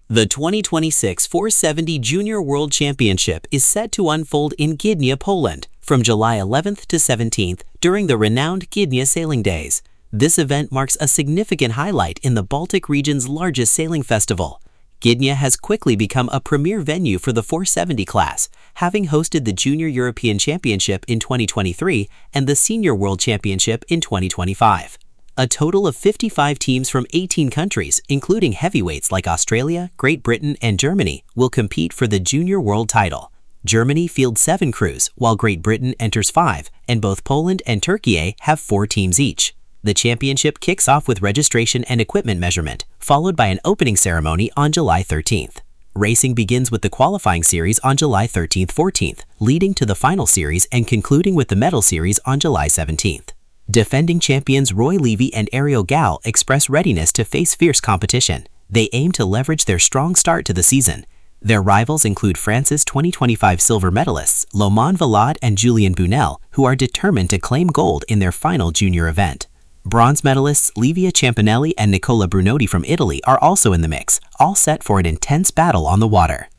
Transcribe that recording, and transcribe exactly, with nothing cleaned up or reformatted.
The twenty twenty-six four seventy Junior World Championship is set to unfold in Gdynia, Poland, from July eleventh to seventeenth during the renowned Gdynia Sailing Days. This event marks a significant highlight in the Baltic region's largest sailing festival. Gdynia has quickly become a premier venue for the four seventy class, having hosted the Junior European Championship in twenty twenty-three and the Senior World Championship in twenty twenty-five. A total of fifty-five teams from eighteen countries, including heavyweights like Australia, Great Britain, and Germany, will compete for the Junior World title. Germany fields seven crews, while Great Britain enters five, and both Poland and Turkey have four teams each. The championship kicks off with registration and equipment measurement, followed by an opening ceremony on July thirteenth. Racing begins with the qualifying series on July thirteenth to fourteenth, leading to the final series and concluding with the medal series on July seventeenth. Defending champions Roy Levy and Ariel Gal express readiness to face fierce competition. They aim to leverage their strong start to the season. Their rivals include France's twenty twenty-five silver medalists Loman Valade and Julien Bunel, who are determined to claim gold in their final junior event. Bronze medalists Livia Ciampanelli and Nicola Brunotti from Italy are also in the mix, all set for an intense battle on the water.